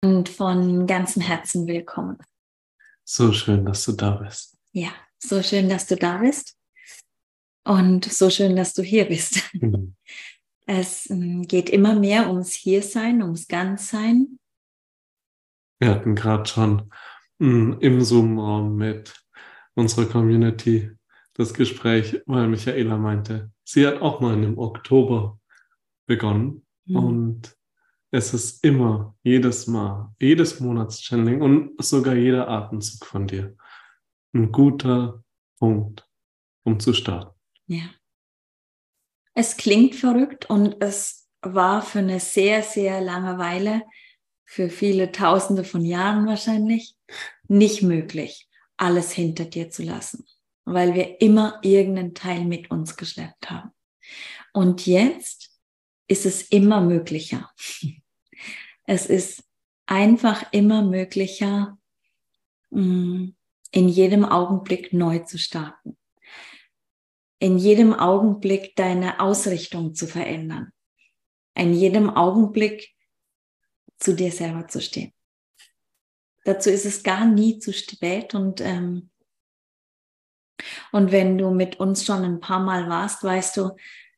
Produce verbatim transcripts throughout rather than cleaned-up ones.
Und von ganzem Herzen willkommen. So schön, dass du da bist. Ja, so schön, dass du da bist und so schön, dass du hier bist. Mhm. Es geht immer mehr ums Hiersein, ums Ganzsein. Wir hatten gerade schon mh, im Zoom-Raum mit unserer Community das Gespräch, weil Michaela meinte, sie hat auch mal im Oktober begonnen Mhm. und es ist immer, jedes Mal, jedes Monatschanneling und sogar jeder Atemzug von dir ein guter Punkt, um zu starten. Ja. Es klingt verrückt und es war für eine sehr, sehr lange Weile, für viele Tausende von Jahren wahrscheinlich, nicht möglich, alles hinter dir zu lassen, weil wir immer irgendeinen Teil mit uns geschleppt haben. Und jetzt ist es immer möglicher. Es ist einfach immer möglicher, in jedem Augenblick neu zu starten. In jedem Augenblick deine Ausrichtung zu verändern. In jedem Augenblick zu dir selber zu stehen. Dazu ist es gar nie zu spät und, ähm, und wenn du mit uns schon ein paar Mal warst, weißt du,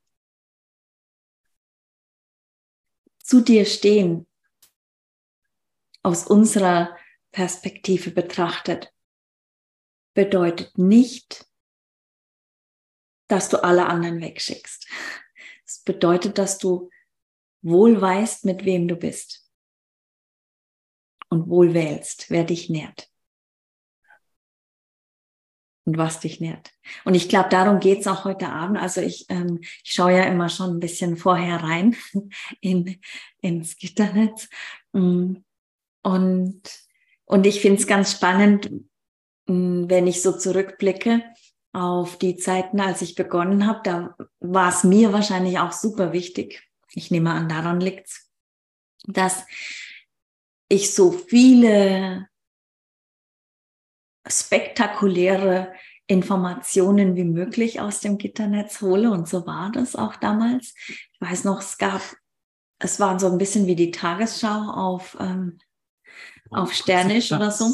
zu dir stehen, aus unserer Perspektive betrachtet, bedeutet nicht, dass du alle anderen wegschickst. Es bedeutet, dass du wohl weißt, mit wem du bist und wohl wählst, wer dich nährt und was dich nährt. Und ich glaube, darum geht es auch heute Abend. Also ich, ähm, ich schaue ja immer schon ein bisschen vorher rein in, ins Gitternetz. Und, und ich finde es ganz spannend, wenn ich so zurückblicke auf die Zeiten, als ich begonnen habe. Da war es mir wahrscheinlich auch super wichtig. Ich nehme an, daran liegt's, dass ich so viele spektakuläre Informationen wie möglich aus dem Gitternetz hole. Und so war das auch damals. Ich weiß noch, es gab, es war so ein bisschen wie die Tagesschau auf, ähm, auf Sternisch oder so.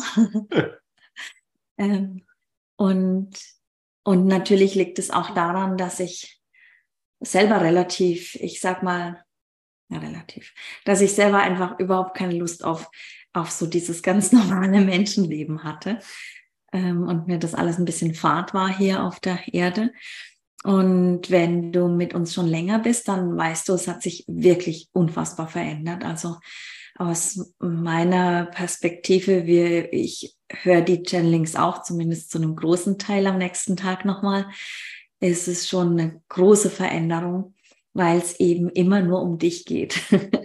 ähm, und, und natürlich liegt es auch daran, dass ich selber relativ, ich sag mal, ja, relativ, dass ich selber einfach überhaupt keine Lust auf, auf so dieses ganz normale Menschenleben hatte. Ähm, und mir das alles ein bisschen fad war hier auf der Erde. Und wenn du mit uns schon länger bist, dann weißt du, es hat sich wirklich unfassbar verändert. Also aus meiner Perspektive, wir, ich höre die Channelings auch, zumindest zu einem großen Teil am nächsten Tag nochmal, ist es schon eine große Veränderung, weil es eben immer nur um dich geht.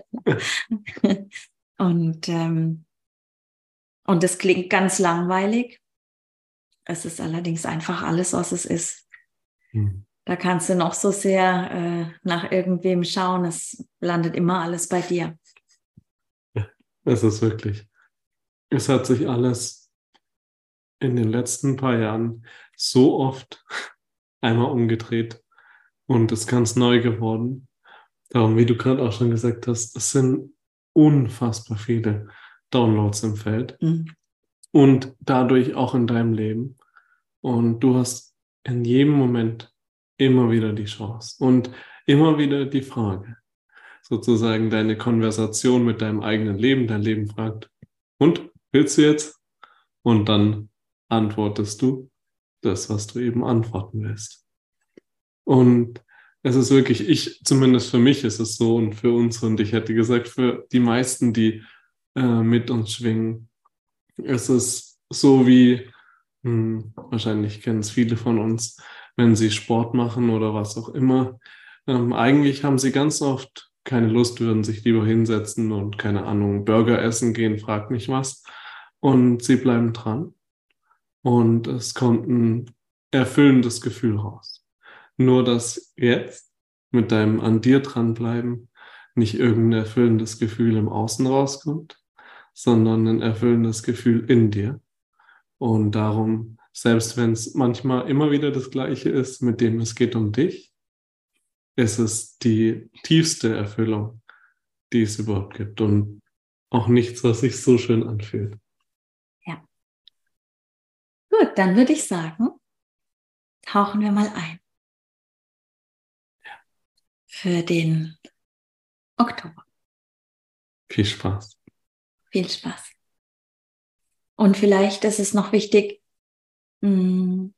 und ähm, und das klingt ganz langweilig. Es ist allerdings einfach alles, was es ist. Mhm. Da kannst du noch so sehr äh, nach irgendwem schauen. Es landet immer alles bei dir. Es ist wirklich, es hat sich alles in den letzten paar Jahren so oft einmal umgedreht und ist ganz neu geworden. Darum, wie du gerade auch schon gesagt hast, es sind unfassbar viele Downloads im Feld Mhm. und dadurch auch in deinem Leben. Und du hast in jedem Moment immer wieder die Chance und immer wieder die Frage, sozusagen deine Konversation mit deinem eigenen Leben. Dein Leben fragt, und willst du jetzt? Und dann antwortest du das, was du eben antworten willst. Und es ist wirklich, ich, zumindest für mich ist es so und für uns, und ich hätte gesagt, für die meisten, die äh, mit uns schwingen, ist es so wie, hm, wahrscheinlich kennen es viele von uns, wenn sie Sport machen oder was auch immer. Ähm, eigentlich haben sie ganz oft keine Lust, würden sich lieber hinsetzen und, keine Ahnung, Burger essen gehen, frag mich was. Und sie bleiben dran. Und es kommt ein erfüllendes Gefühl raus. Nur, dass jetzt mit deinem an dir dranbleiben nicht irgendein erfüllendes Gefühl im Außen rauskommt, sondern ein erfüllendes Gefühl in dir. Und darum, selbst wenn es manchmal immer wieder das Gleiche ist, mit dem es geht um dich, ist es die tiefste Erfüllung, die es überhaupt gibt. Und auch nichts, was sich so schön anfühlt. Ja. Gut, dann würde ich sagen, tauchen wir mal ein. Für den Oktober. Viel Spaß. Viel Spaß. Und vielleicht ist es noch wichtig, wenn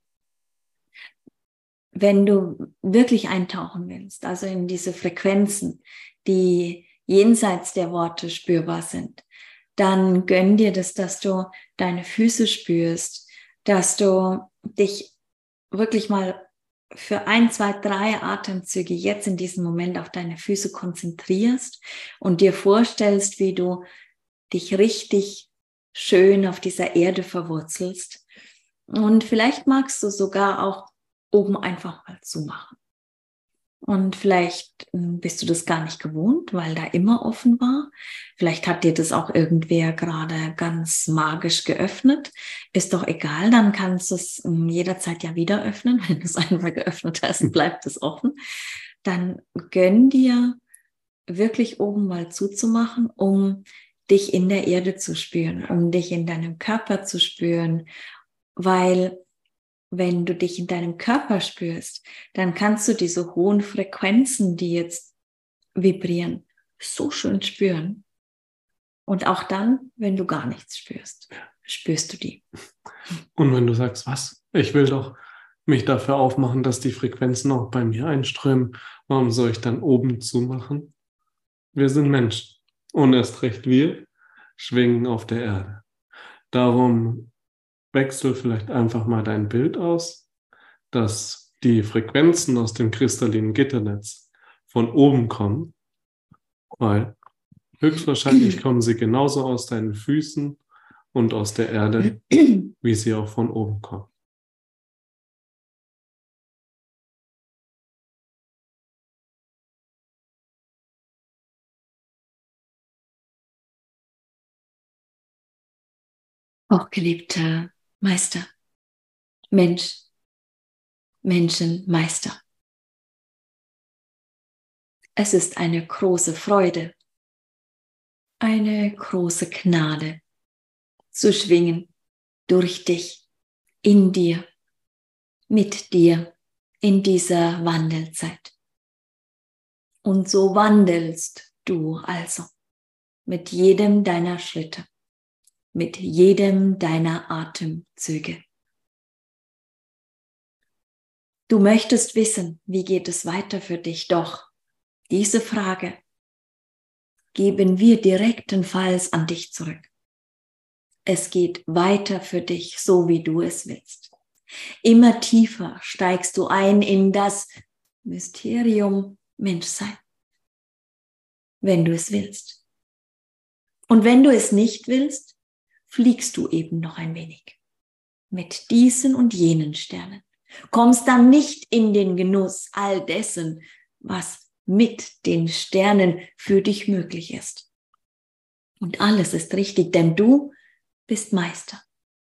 du wirklich eintauchen willst, also in diese Frequenzen, die jenseits der Worte spürbar sind, dann gönn dir das, dass du deine Füße spürst, dass du dich wirklich mal für ein, zwei, drei Atemzüge jetzt in diesem Moment auf deine Füße konzentrierst und dir vorstellst, wie du dich richtig schön auf dieser Erde verwurzelst. Und vielleicht magst du sogar auch oben einfach mal zumachen. Und vielleicht bist du das gar nicht gewohnt, weil da immer offen war. Vielleicht hat dir das auch irgendwer gerade ganz magisch geöffnet. Ist doch egal, dann kannst du es jederzeit ja wieder öffnen. Wenn du es einmal geöffnet hast, bleibt es offen. Dann gönn dir wirklich oben mal zuzumachen, um dich in der Erde zu spüren, um dich in deinem Körper zu spüren, weil wenn du dich in deinem Körper spürst, dann kannst du diese hohen Frequenzen, die jetzt vibrieren, so schön spüren. Und auch dann, wenn du gar nichts spürst, spürst du die. Und wenn du sagst, was? Ich will doch mich dafür aufmachen, dass die Frequenzen auch bei mir einströmen, warum soll ich dann oben zumachen? Wir sind Menschen. Und erst recht wir schwingen auf der Erde. Darum wechsel vielleicht einfach mal dein Bild aus, dass die Frequenzen aus dem kristallinen Gitternetz von oben kommen, weil höchstwahrscheinlich kommen sie genauso aus deinen Füßen und aus der Erde, wie sie auch von oben kommen. Hochgeliebter Meister, Mensch, Menschenmeister. Es ist eine große Freude, eine große Gnade, zu schwingen durch dich, in dir, mit dir, in dieser Wandelzeit. Und so wandelst du also mit jedem deiner Schritte, mit jedem deiner Atemzüge. Du möchtest wissen, wie geht es weiter für dich, doch diese Frage geben wir direktenfalls an dich zurück. Es geht weiter für dich, so wie du es willst. Immer tiefer steigst du ein in das Mysterium Menschsein, wenn du es willst. Und wenn du es nicht willst, fliegst du eben noch ein wenig mit diesen und jenen Sternen. Kommst dann nicht in den Genuss all dessen, was mit den Sternen für dich möglich ist. Und alles ist richtig, denn du bist Meister.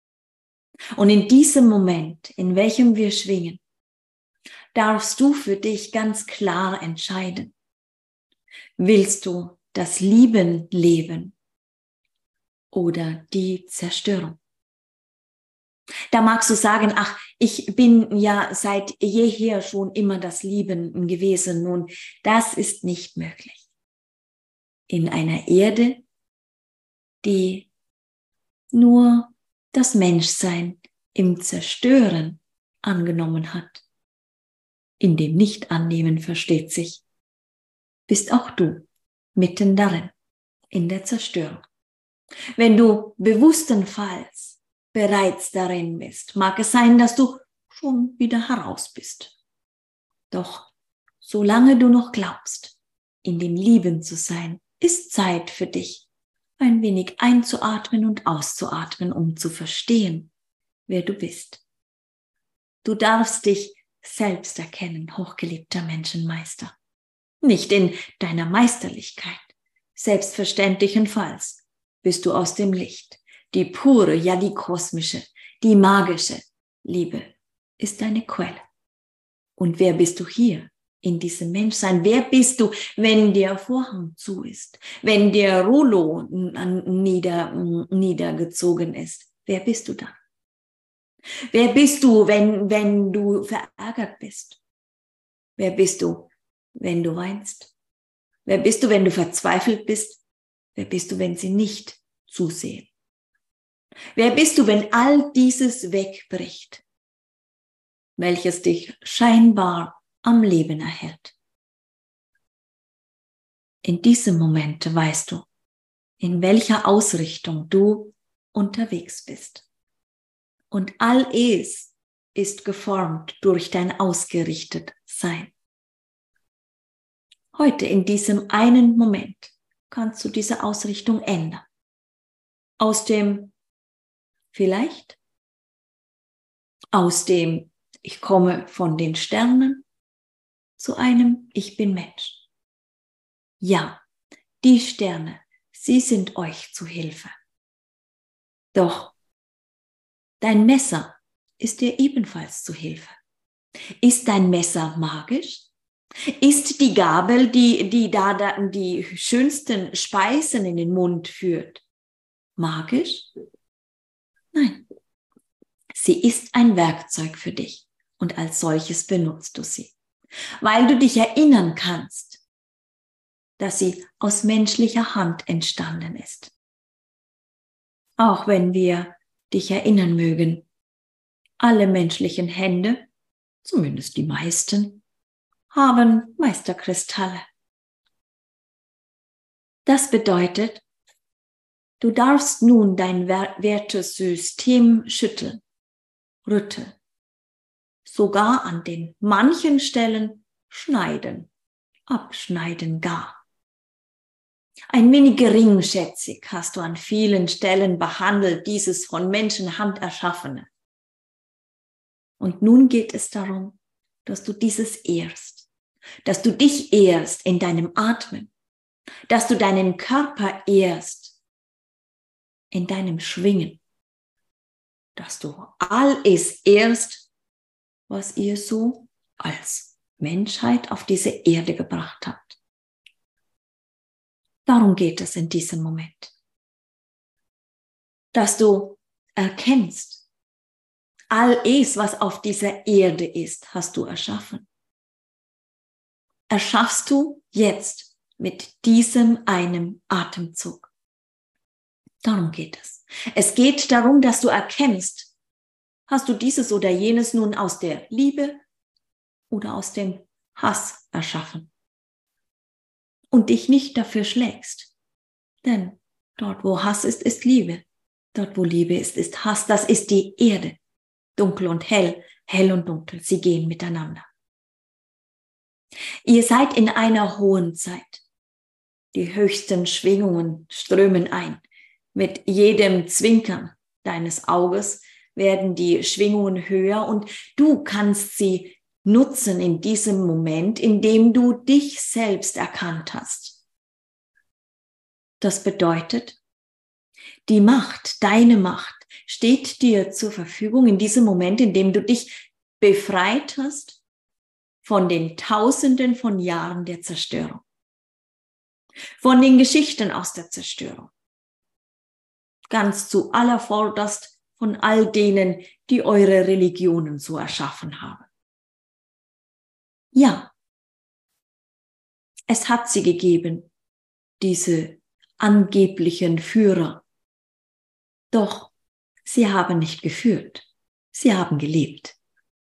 Und in diesem Moment, in welchem wir schwingen, darfst du für dich ganz klar entscheiden. Willst du das Lieben leben oder die Zerstörung? Da magst du sagen, ach, ich bin ja seit jeher schon immer das Lieben gewesen. Nun, das ist nicht möglich. In einer Erde, die nur das Menschsein im Zerstören angenommen hat. In dem Nicht-Annehmen versteht sich, bist auch du mitten darin, in der Zerstörung. Wenn du bewusstenfalls bereits darin bist, mag es sein, dass du schon wieder heraus bist. Doch solange du noch glaubst, in dem Lieben zu sein, ist Zeit für dich, ein wenig einzuatmen und auszuatmen, um zu verstehen, wer du bist. Du darfst dich selbst erkennen, hochgeliebter Menschenmeister. Nicht in deiner Meisterlichkeit. Selbstverständlichenfalls bist du aus dem Licht. Die pure, ja die kosmische, die magische Liebe ist deine Quelle. Und wer bist du hier in diesem Menschsein. Wer bist du, wenn der Vorhang zu ist, wenn der Rollo nieder, niedergezogen ist? Wer bist du dann? Wer bist du, wenn, wenn du verärgert bist? Wer bist du, wenn du weinst? Wer bist du, wenn du verzweifelt bist? Wer bist du, wenn sie nicht zusehen? Wer bist du, wenn all dieses wegbricht, welches dich scheinbar am Leben erhält? In diesem Moment weißt du, in welcher Ausrichtung du unterwegs bist. Und all es ist geformt durch dein Ausgerichtetsein. Heute in diesem einen Moment kannst du diese Ausrichtung ändern. Aus dem vielleicht, aus dem ich komme von den Sternen zu einem ich bin Mensch. Ja, die Sterne, sie sind euch zu Hilfe. Doch dein Messer ist dir ebenfalls zu Hilfe. Ist dein Messer magisch? Ist die Gabel, die, die da, da die schönsten Speisen in den Mund führt, magisch? Nein. Sie ist ein Werkzeug für dich und als solches benutzt du sie, weil du dich erinnern kannst, dass sie aus menschlicher Hand entstanden ist. Auch wenn wir dich erinnern mögen, alle menschlichen Hände, zumindest die meisten, haben Meisterkristalle. Das bedeutet, du darfst nun dein Wertesystem schütteln, rütteln, sogar an den manchen Stellen schneiden, abschneiden gar. Ein wenig geringschätzig hast du an vielen Stellen behandelt, dieses von Menschenhand erschaffene. Und nun geht es darum, dass du dieses ehrst, dass du dich ehrst in deinem Atmen, dass du deinen Körper ehrst in deinem Schwingen, dass du all es ehrst, was ihr so als Menschheit auf diese Erde gebracht habt. Darum geht es in diesem Moment. Dass du erkennst, all es, was auf dieser Erde ist, hast du erschaffen. Erschaffst du jetzt mit diesem einem Atemzug. Darum geht es. Es geht darum, dass du erkennst, hast du dieses oder jenes nun aus der Liebe oder aus dem Hass erschaffen. Und dich nicht dafür schlägst. Denn dort, wo Hass ist, ist Liebe. Dort, wo Liebe ist, ist Hass. Das ist die Erde. Dunkel und hell, hell und dunkel, sie gehen miteinander. Ihr seid in einer hohen Zeit. Die höchsten Schwingungen strömen ein. Mit jedem Zwinkern deines Auges werden die Schwingungen höher und du kannst sie nutzen in diesem Moment, in dem du dich selbst erkannt hast. Das bedeutet, die Macht, deine Macht, steht dir zur Verfügung in diesem Moment, in dem du dich befreit hast von den Tausenden von Jahren der Zerstörung, von den Geschichten aus der Zerstörung, ganz zu allervorderst von all denen, die eure Religionen so erschaffen haben. Ja, es hat sie gegeben, diese angeblichen Führer. Doch sie haben nicht geführt, sie haben gelebt.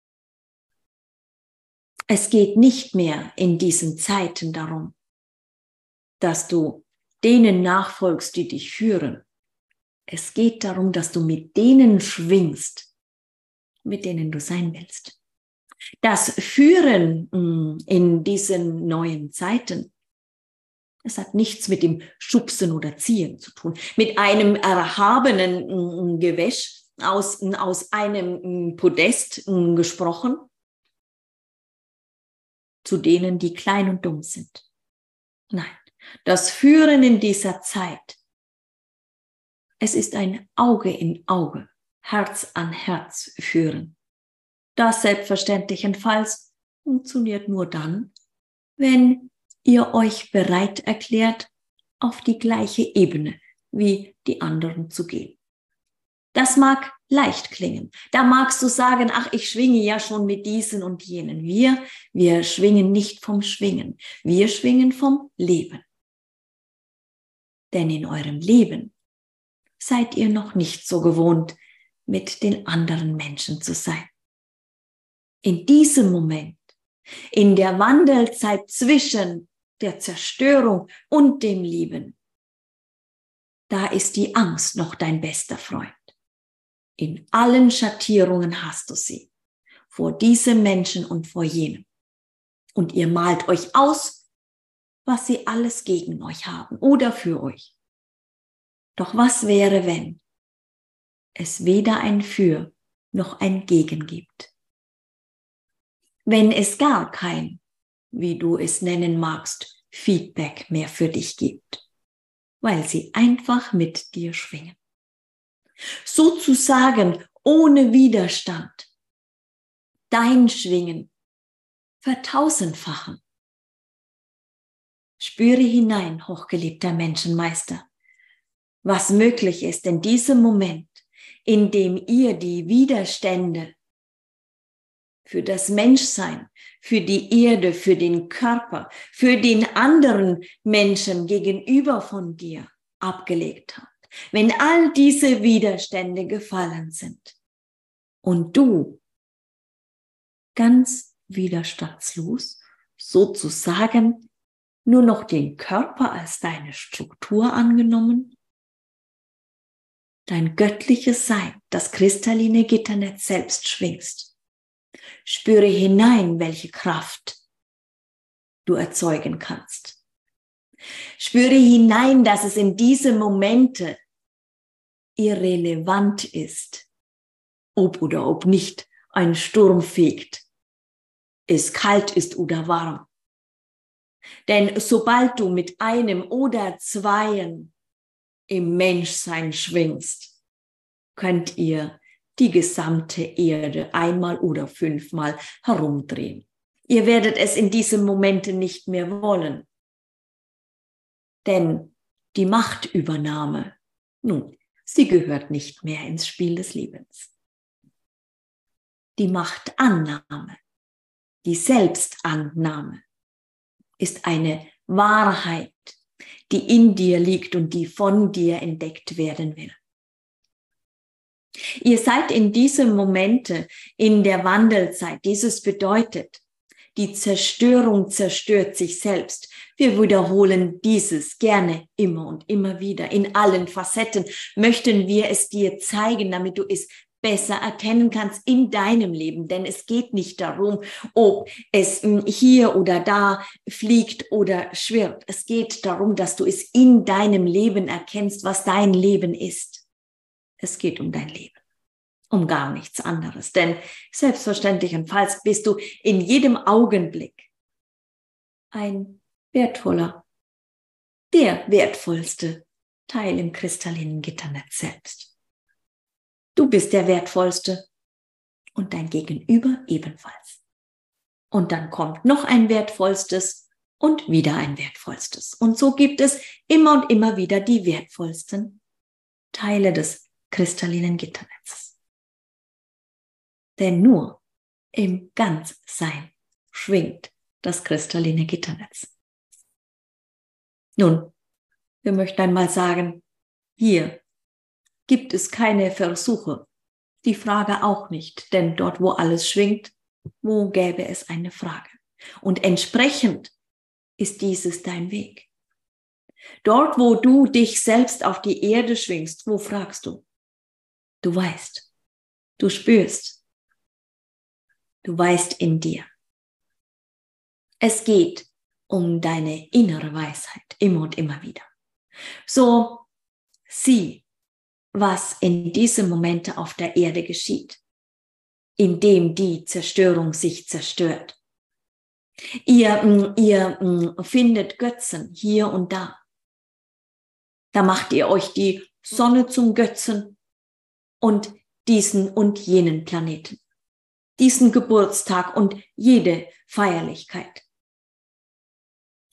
Es geht nicht mehr in diesen Zeiten darum, dass du denen nachfolgst, die dich führen. Es geht darum, dass du mit denen schwingst, mit denen du sein willst. Das Führen in diesen neuen Zeiten, es hat nichts mit dem Schubsen oder Ziehen zu tun, mit einem erhabenen Gewäsch aus, aus einem Podest gesprochen, zu denen, die klein und dumm sind. Nein, das Führen in dieser Zeit, es ist ein Auge in Auge, Herz an Herz führen. Das selbstverständlichenfalls funktioniert nur dann, wenn ihr euch bereit erklärt, auf die gleiche Ebene wie die anderen zu gehen. Das mag leicht klingen. Da magst du sagen, ach, ich schwinge ja schon mit diesen und jenen. Wir, wir schwingen nicht vom Schwingen. Wir schwingen vom Leben. Denn in eurem Leben seid ihr noch nicht so gewohnt, mit den anderen Menschen zu sein. In diesem Moment, in der Wandelzeit zwischen der Zerstörung und dem Lieben, da ist die Angst noch dein bester Freund. In allen Schattierungen hast du sie, vor diesem Menschen und vor jenem. Und ihr malt euch aus, was sie alles gegen euch haben oder für euch. Doch was wäre, wenn es weder ein Für noch ein Gegen gibt? Wenn es gar kein, wie du es nennen magst, Feedback mehr für dich gibt, weil sie einfach mit dir schwingen. Sozusagen ohne Widerstand dein Schwingen vertausendfachen. Spüre hinein, hochgeliebter Menschenmeister, was möglich ist in diesem Moment, in dem ihr die Widerstände für das Menschsein, für die Erde, für den Körper, für den anderen Menschen gegenüber von dir abgelegt habt. Wenn all diese Widerstände gefallen sind und du ganz widerstandslos sozusagen nur noch den Körper als deine Struktur angenommen, dein göttliches Sein, das kristalline Gitternetz selbst schwingst, spüre hinein, welche Kraft du erzeugen kannst. Spüre hinein, dass es in diese Momente irrelevant ist, ob oder ob nicht ein Sturm fegt, es kalt ist oder warm. Denn sobald du mit einem oder zweien im Menschsein schwingst, könnt ihr die gesamte Erde einmal oder fünfmal herumdrehen. Ihr werdet es in diesen Momenten nicht mehr wollen. Denn die Machtübernahme, nun, sie gehört nicht mehr ins Spiel des Lebens. Die Machtannahme, die Selbstannahme ist eine Wahrheit, die in dir liegt und die von dir entdeckt werden will. Ihr seid in diesem Momente in der Wandelzeit. Dieses bedeutet, die Zerstörung zerstört sich selbst. Wir wiederholen dieses gerne immer und immer wieder. In allen Facetten möchten wir es dir zeigen, damit du es besser erkennen kannst in deinem Leben. Denn es geht nicht darum, ob es hier oder da fliegt oder schwirrt. Es geht darum, dass du es in deinem Leben erkennst, was dein Leben ist. Es geht um dein Leben, um gar nichts anderes. Denn selbstverständlich und falls bist du in jedem Augenblick ein wertvoller, der wertvollste Teil im kristallinen Gitternetz selbst. Du bist der wertvollste und dein Gegenüber ebenfalls. Und dann kommt noch ein wertvollstes und wieder ein wertvollstes. Und so gibt es immer und immer wieder die wertvollsten Teile des kristallinen Gitternetzes. Denn nur im Ganzsein schwingt das kristalline Gitternetz. Nun, wir möchten einmal sagen, hier gibt es keine Versuche. Die Frage auch nicht, denn dort, wo alles schwingt, wo gäbe es eine Frage? Und entsprechend ist dieses dein Weg. Dort, wo du dich selbst auf die Erde schwingst, wo fragst du? Du weißt, du spürst, du weißt in dir. Es geht um deine innere Weisheit, immer und immer wieder. So sieh, was in diesem Moment auf der Erde geschieht, indem die Zerstörung sich zerstört. Ihr, ihr findet Götzen hier und da. Da macht ihr euch die Sonne zum Götzen und diesen und jenen Planeten, diesen Geburtstag und jede Feierlichkeit.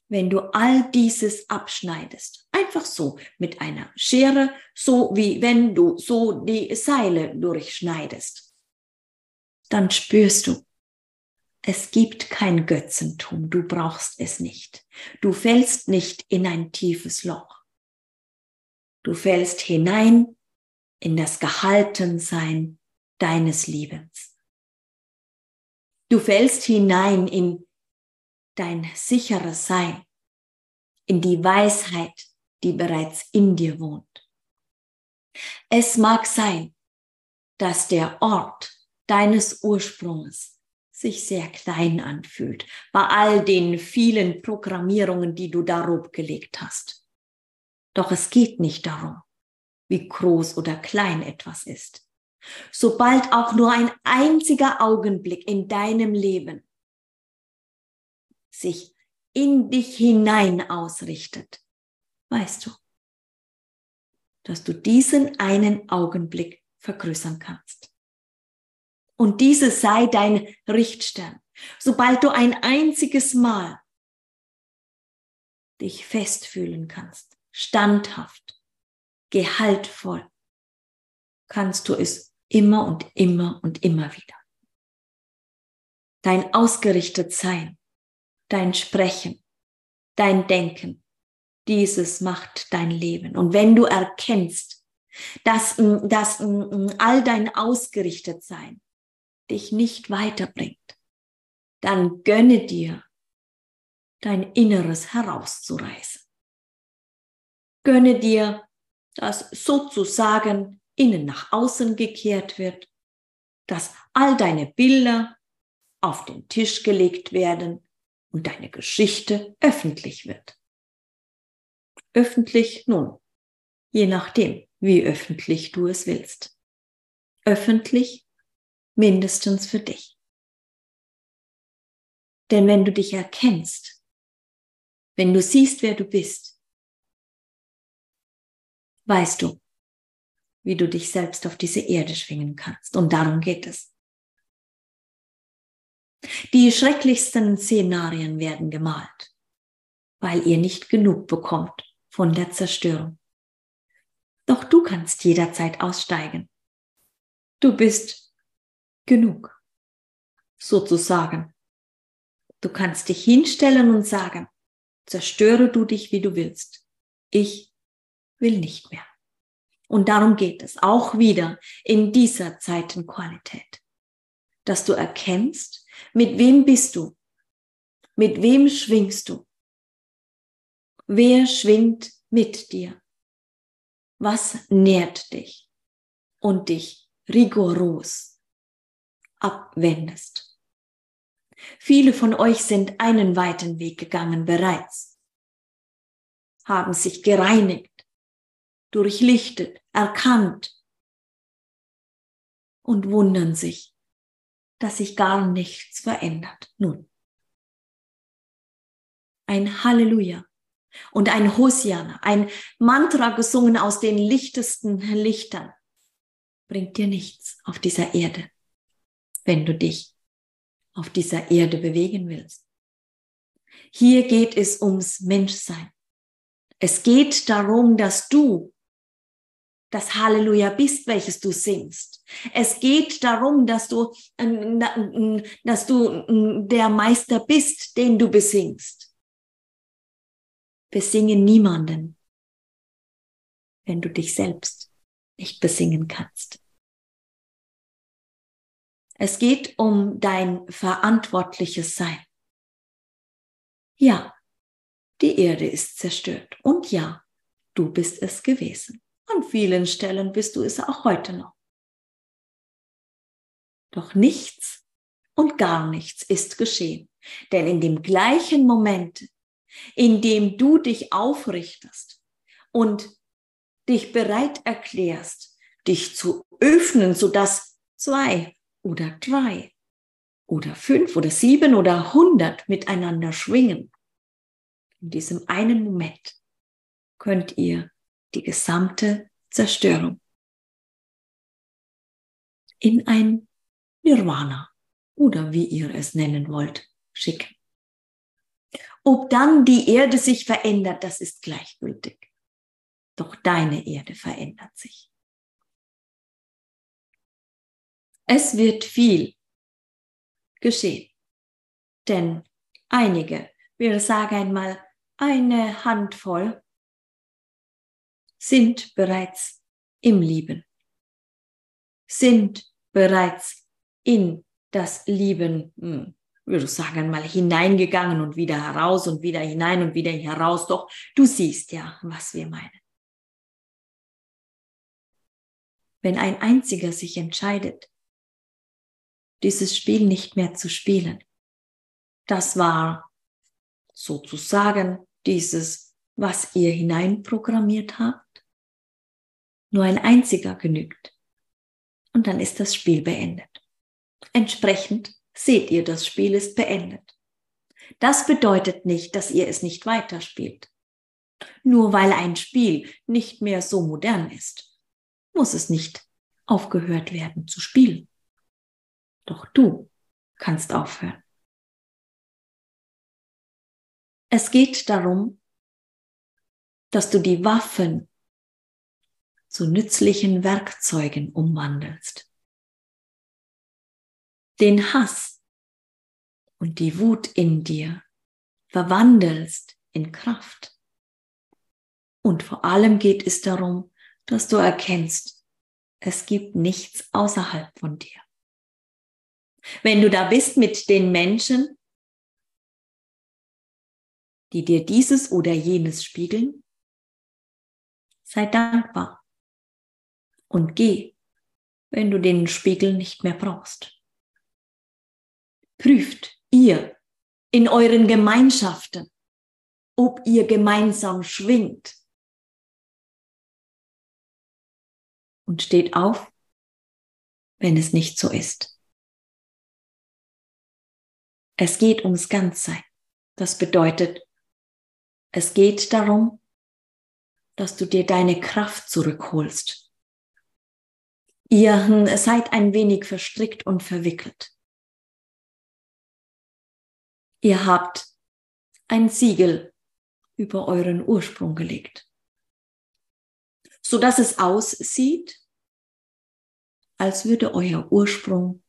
wenn du all dieses abschneidest, einfach so mit einer Schere, so wie wenn du so die Seile durchschneidest, dann spürst du, es gibt kein Götzentum, du brauchst es nicht. Du fällst nicht in ein tiefes Loch. Du fällst hinein in das Gehaltensein deines Lebens. Du fällst hinein in dein sicheres Sein, in die Weisheit, die bereits in dir wohnt. Es mag sein, dass der Ort deines Ursprungs sich sehr klein anfühlt, bei all den vielen Programmierungen, die du darauf gelegt hast. Doch es geht nicht darum, wie groß oder klein etwas ist. Sobald auch nur ein einziger Augenblick in deinem Leben sich in dich hinein ausrichtet, weißt du, dass du diesen einen Augenblick vergrößern kannst. Und dieses sei dein Richtstern. Sobald du ein einziges Mal dich festfühlen kannst, standhaft, gehaltvoll, kannst du es immer und immer und immer wieder. Dein ausgerichtet Sein, dein Sprechen, dein Denken, dieses macht dein Leben. Und wenn du erkennst, dass, dass all dein Ausgerichtetsein dich nicht weiterbringt, dann gönne dir, dein Inneres herauszureißen. Gönne dir, dass sozusagen innen nach außen gekehrt wird, dass all deine Bilder auf den Tisch gelegt werden und deine Geschichte öffentlich wird. Öffentlich nun, je nachdem, wie öffentlich du es willst. Öffentlich mindestens für dich. Denn wenn du dich erkennst, wenn du siehst, wer du bist, weißt du, wie du dich selbst auf diese Erde schwingen kannst. Und darum geht es. Die schrecklichsten Szenarien werden gemalt, weil ihr nicht genug bekommt von der Zerstörung. Doch du kannst jederzeit aussteigen. Du bist genug, sozusagen. Du kannst dich hinstellen und sagen, zerstöre du dich, wie du willst. Ich will nicht mehr. Und darum geht es auch wieder in dieser Zeitenqualität, dass du erkennst, mit wem bist du, mit wem schwingst du, wer schwingt mit dir, was nährt dich und dich rigoros abwendest. Viele von euch sind einen weiten Weg gegangen bereits, haben sich gereinigt, durchlichtet, erkannt und wundern sich, dass sich gar nichts verändert. Nun, ein Halleluja und ein Hosianna, ein Mantra gesungen aus den lichtesten Lichtern, bringt dir nichts auf dieser Erde, wenn du dich auf dieser Erde bewegen willst. Hier geht es ums Menschsein. Es geht darum, dass du das Halleluja bist, welches du singst. Es geht darum, dass du, dass du der Meister bist, den du besingst. Besinge niemanden, wenn du dich selbst nicht besingen kannst. Es geht um dein verantwortliches Sein. Ja, die Erde ist zerstört. Und ja, du bist es gewesen. An vielen Stellen bist du es auch heute noch. Doch nichts und gar nichts ist geschehen. Denn in dem gleichen Moment, in dem du dich aufrichtest und dich bereit erklärst, dich zu öffnen, sodass zwei oder drei oder fünf oder sieben oder hundert miteinander schwingen, in diesem einen Moment könnt ihr die gesamte Zerstörung in ein Nirvana oder wie ihr es nennen wollt, schicken. Ob dann die Erde sich verändert, das ist gleichgültig. Doch deine Erde verändert sich. Es wird viel geschehen, denn einige, wir sagen einmal eine Handvoll, sind bereits im Lieben, sind bereits in das Lieben, hm, würde ich sagen, mal hineingegangen und wieder heraus und wieder hinein und wieder heraus. Doch du siehst ja, was wir meinen. Wenn ein einziger sich entscheidet, dieses Spiel nicht mehr zu spielen, das war sozusagen dieses, was ihr hineinprogrammiert habt. Nur ein einziger genügt. Und dann ist das Spiel beendet. Entsprechend seht ihr, das Spiel ist beendet. Das bedeutet nicht, dass ihr es nicht weiterspielt. Nur weil ein Spiel nicht mehr so modern ist, muss es nicht aufgehört werden zu spielen. Doch du kannst aufhören. Es geht darum, dass du die Waffen zu nützlichen Werkzeugen umwandelst. Den Hass und die Wut in dir verwandelst in Kraft. Und vor allem geht es darum, dass du erkennst, es gibt nichts außerhalb von dir. Wenn du da bist mit den Menschen, die dir dieses oder jenes spiegeln, sei dankbar und geh, wenn du den Spiegel nicht mehr brauchst. Prüft ihr in euren Gemeinschaften, ob ihr gemeinsam schwingt. Und steht auf, wenn es nicht so ist. Es geht ums Ganzsein. Das bedeutet, es geht darum, dass du dir deine Kraft zurückholst. Ihr seid ein wenig verstrickt und verwickelt. Ihr habt ein Siegel über euren Ursprung gelegt, sodass es aussieht, als würde euer Ursprung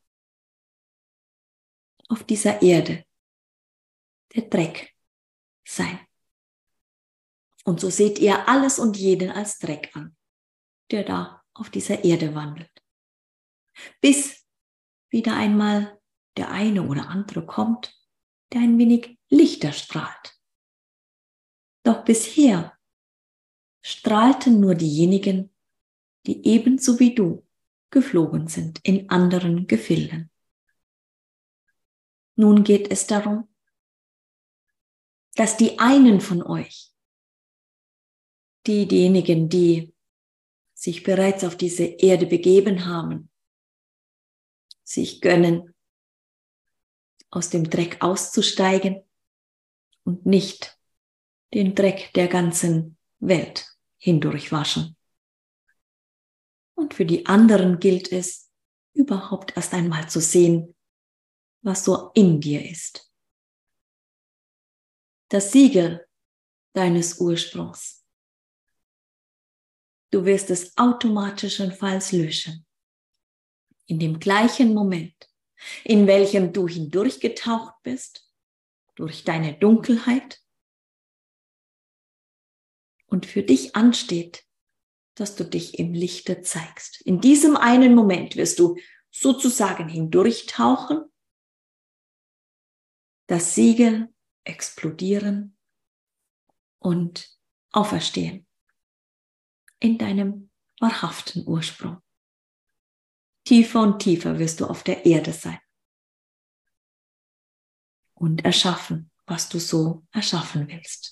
auf dieser Erde der Dreck sein. Und so seht ihr alles und jeden als Dreck an, der da auf dieser Erde wandelt. Bis wieder einmal der eine oder andere kommt, der ein wenig lichter strahlt. Doch bisher strahlten nur diejenigen, die ebenso wie du geflogen sind in anderen Gefilden. Nun geht es darum, dass die einen von euch, die, diejenigen, die sich bereits auf diese Erde begeben haben, sich gönnen, aus dem Dreck auszusteigen und nicht den Dreck der ganzen Welt hindurchwaschen. Und für die anderen gilt es, überhaupt erst einmal zu sehen, was so in dir ist. Das Siegel deines Ursprungs. Du wirst es automatischen-falls löschen. In dem gleichen Moment, in welchem du hindurchgetaucht bist, durch deine Dunkelheit, und für dich ansteht, dass du dich im Lichte zeigst. In diesem einen Moment wirst du sozusagen hindurchtauchen, das Siegel explodieren und auferstehen in deinem wahrhaften Ursprung. Tiefer und tiefer wirst du auf der Erde sein und erschaffen, was du so erschaffen willst.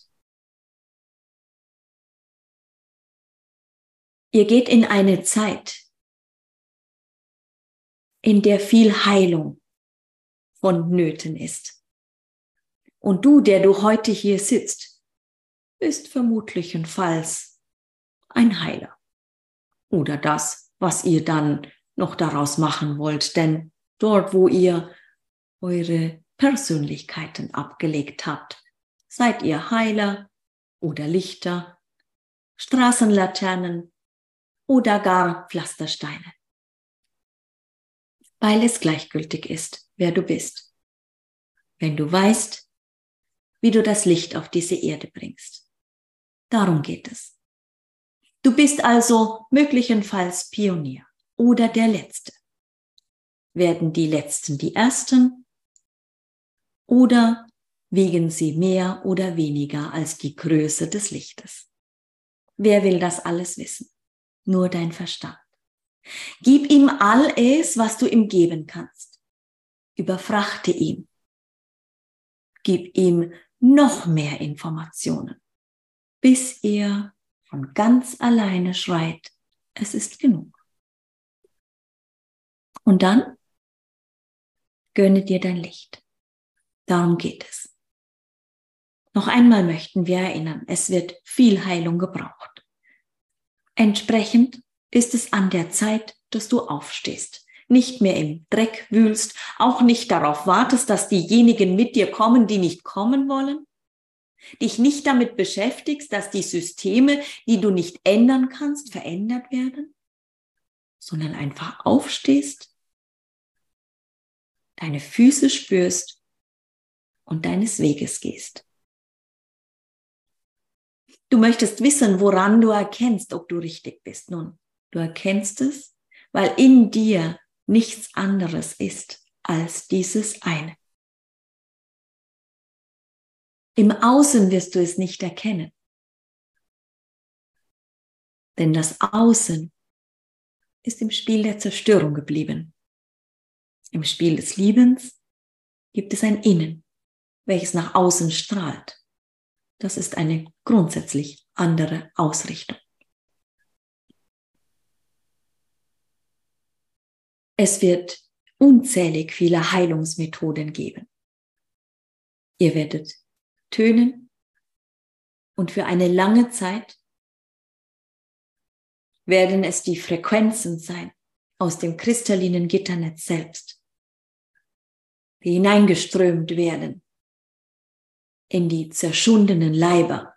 Ihr geht in eine Zeit, in der viel Heilung vonnöten ist. Und du, der du heute hier sitzt, bist vermutlichenfalls ein Heiler. Oder das, was ihr dann noch daraus machen wollt. Denn dort, wo ihr eure Persönlichkeiten abgelegt habt, Seid ihr Heiler oder Lichter, Straßenlaternen oder gar Pflastersteine? Weil es gleichgültig ist, wer du bist. Wenn du weißt, wie du das Licht auf diese Erde bringst. Darum geht es. Du bist also möglicherweise Pionier oder der Letzte. Werden die Letzten die Ersten oder wiegen sie mehr oder weniger als die Größe des Lichtes? Wer will das alles wissen? Nur dein Verstand. Gib ihm all es, was du ihm geben kannst. Überfrachte ihn. Gib ihm noch mehr Informationen, bis er von ganz alleine schreit, es ist genug. Und dann gönne dir dein Licht. Darum geht es. Noch einmal möchten wir erinnern, es wird viel Heilung gebraucht. Entsprechend ist es an der Zeit, dass du aufstehst, nicht mehr im Dreck wühlst, auch nicht darauf wartest, dass diejenigen mit dir kommen, die nicht kommen wollen, dich nicht damit beschäftigst, dass die Systeme, die du nicht ändern kannst, verändert werden, sondern einfach aufstehst, deine Füße spürst und deines Weges gehst. Du möchtest wissen, woran du erkennst, ob du richtig bist. Nun, du erkennst es, weil in dir nichts anderes ist als dieses eine. Im Außen wirst du es nicht erkennen. Denn das Außen ist im Spiel der Zerstörung geblieben. Im Spiel des Liebens gibt es ein Innen, welches nach außen strahlt. Das ist eine grundsätzlich andere Ausrichtung. Es wird unzählig viele Heilungsmethoden geben. Ihr werdet tönen und für eine lange Zeit werden es die Frequenzen sein aus dem kristallinen Gitternetz selbst, die hineingeströmt werden in die zerschundenen Leiber.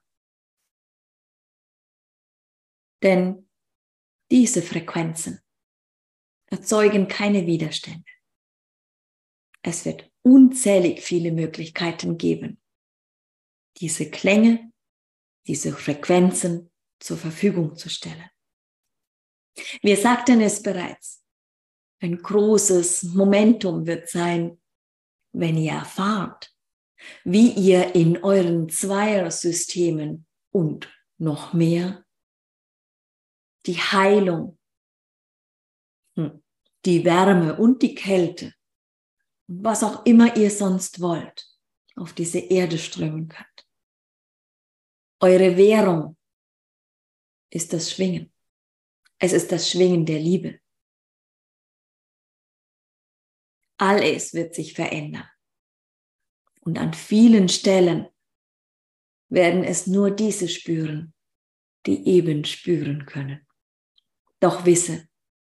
Denn diese Frequenzen erzeugen keine Widerstände. Es wird unzählig viele Möglichkeiten geben, diese Klänge, diese Frequenzen zur Verfügung zu stellen. Wir sagten es bereits, ein großes Momentum wird sein, wenn ihr erfahrt, wie ihr in euren Zweiersystemen und noch mehr die Heilung, die Wärme und die Kälte, was auch immer ihr sonst wollt, auf diese Erde strömen könnt. Eure Währung ist das Schwingen. Es ist das Schwingen der Liebe. Alles wird sich verändern. Und an vielen Stellen werden es nur diese spüren, die eben spüren können. Doch wisse,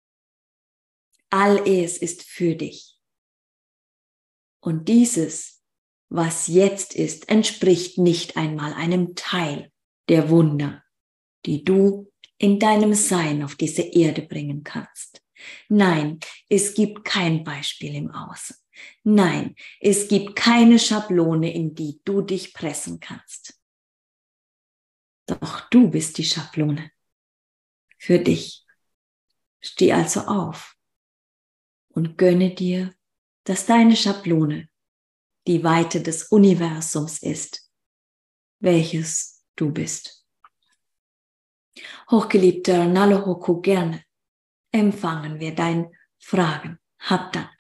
alles ist für dich. Und dieses, was jetzt ist, entspricht nicht einmal einem Teil der Wunder, die du in deinem Sein auf diese Erde bringen kannst. Nein, es gibt kein Beispiel im Außen. Nein, es gibt keine Schablone, in die du dich pressen kannst. Doch du bist die Schablone. Für dich. Steh also auf und gönne dir, dass deine Schablone die Weite des Universums ist, welches du bist. Hochgeliebter Nalohoku, gerne empfangen wir dein Fragen. Hab Dank.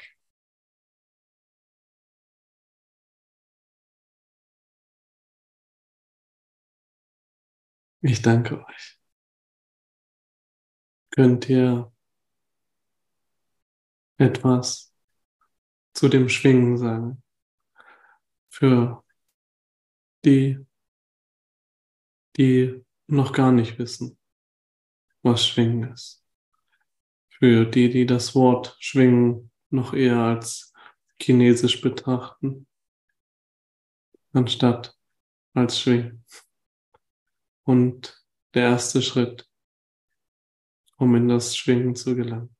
Ich danke euch. Könnt ihr etwas zu dem Schwingen sagen? Für die, die noch gar nicht wissen, was Schwingen ist. Für die, die das Wort Schwingen noch eher als chinesisch betrachten, anstatt als Schwingen. Und der erste Schritt, um in das Schwingen zu gelangen.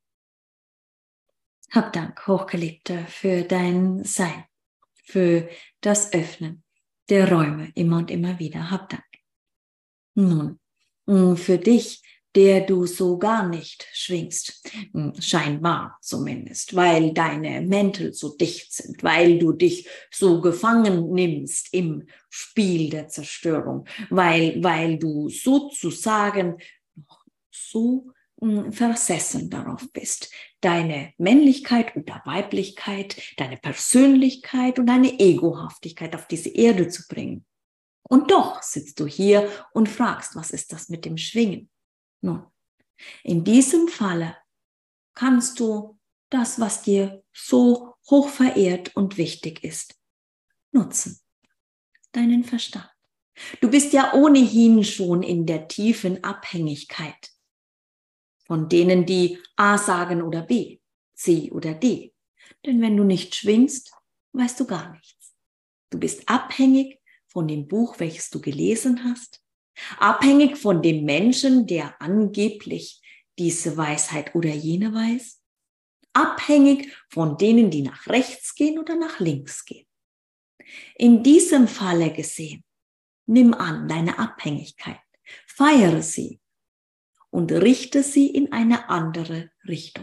Hab Dank, Hochgeliebter, für dein Sein, für das Öffnen der Räume immer und immer wieder. Hab Dank. Nun, für dich, der du so gar nicht schwingst, scheinbar zumindest, weil deine Mäntel so dicht sind, weil du dich so gefangen nimmst im Spiel der Zerstörung, weil, weil du sozusagen noch so versessen darauf bist, deine Männlichkeit oder Weiblichkeit, deine Persönlichkeit und deine Egohaftigkeit auf diese Erde zu bringen. Und doch sitzt du hier und fragst, was ist das mit dem Schwingen? Nun, in diesem Falle kannst du das, was dir so hoch verehrt und wichtig ist, nutzen. Deinen Verstand. Du bist ja ohnehin schon in der tiefen Abhängigkeit von denen, die A sagen oder B, C oder D. Denn wenn du nicht schwingst, weißt du gar nichts. Du bist abhängig von dem Buch, welches du gelesen hast, abhängig von dem Menschen, der angeblich diese Weisheit oder jene weiß, abhängig von denen, die nach rechts gehen oder nach links gehen. In diesem Falle gesehen, nimm an deine Abhängigkeit, feiere sie und richte sie in eine andere Richtung.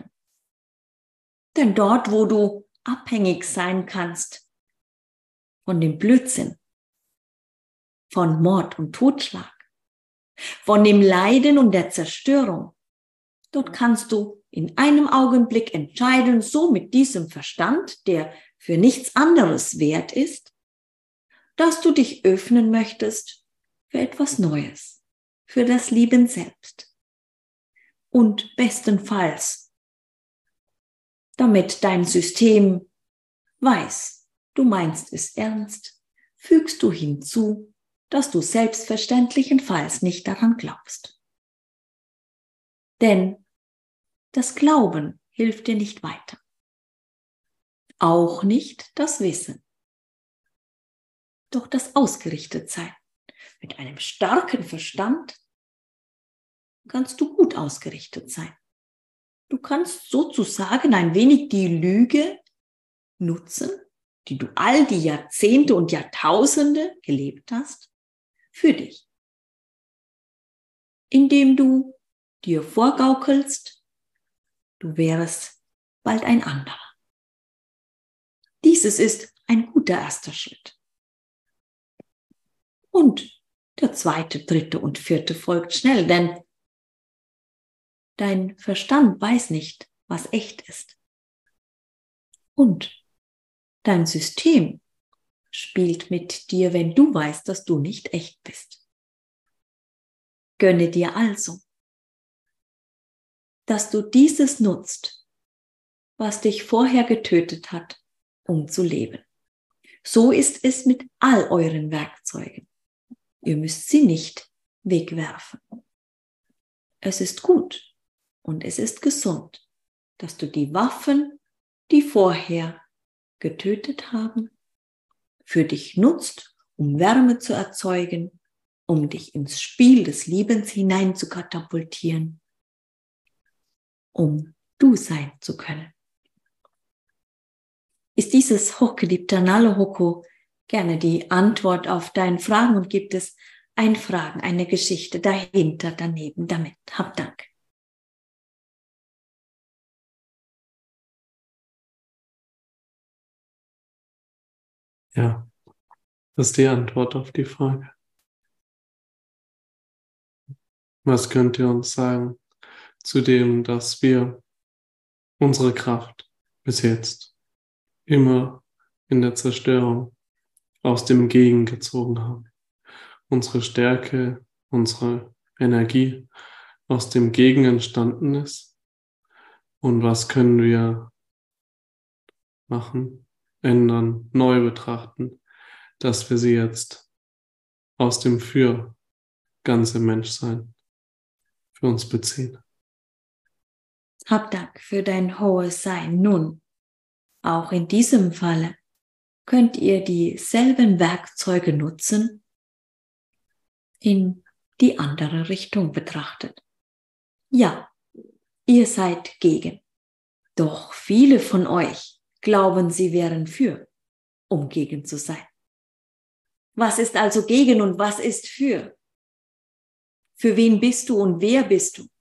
Denn dort, wo du abhängig sein kannst von dem Blödsinn, von Mord und Totschlag, von dem Leiden und der Zerstörung, dort kannst du in einem Augenblick entscheiden, so mit diesem Verstand, der für nichts anderes wert ist, dass du dich öffnen möchtest für etwas Neues, für das Lieben selbst. Und bestenfalls, damit dein System weiß, du meinst es ernst, fügst du hinzu, dass du selbstverständlichenfalls nicht daran glaubst. Denn das Glauben hilft dir nicht weiter. Auch nicht das Wissen. Doch das Ausgerichtetsein mit einem starken Verstand kannst du gut ausgerichtet sein. Du kannst sozusagen ein wenig die Lüge nutzen, die du all die Jahrzehnte und Jahrtausende gelebt hast, für dich. Indem du dir vorgaukelst, du wärst bald ein anderer. Dieses ist ein guter erster Schritt. Und der zweite, dritte und vierte folgt schnell, denn dein Verstand weiß nicht, was echt ist. Und dein System spielt mit dir, wenn du weißt, dass du nicht echt bist. Gönne dir also, dass du dieses nutzt, was dich vorher getötet hat, um zu leben. So ist es mit all euren Werkzeugen. Ihr müsst sie nicht wegwerfen. Es ist gut und es ist gesund, dass du die Waffen, die vorher getötet haben, für dich nutzt, um Wärme zu erzeugen, um dich ins Spiel des Liebens hinein zu katapultieren, um du sein zu können. Ist dieses hochgeliebte Nalohoko gerne die Antwort auf deine Fragen und gibt es ein Fragen, eine Geschichte dahinter, daneben, damit? Hab Dank. Ja, das ist die Antwort auf die Frage. Was könnt ihr uns sagen zu dem, dass wir unsere Kraft bis jetzt immer in der Zerstörung aus dem Gegen gezogen haben? Unsere Stärke, unsere Energie aus dem Gegen entstanden ist? Und was können wir machen, ändern, neu betrachten, dass wir sie jetzt aus dem Für ganze Menschsein für uns beziehen? Hab Dank für dein hohes Sein. Nun, auch in diesem Falle könnt ihr dieselben Werkzeuge nutzen, in die andere Richtung betrachtet. Ja, ihr seid gegen. Doch viele von euch glauben, sie wären für, um gegen zu sein. Was ist also gegen und was ist für? Für wen bist du und wer bist du?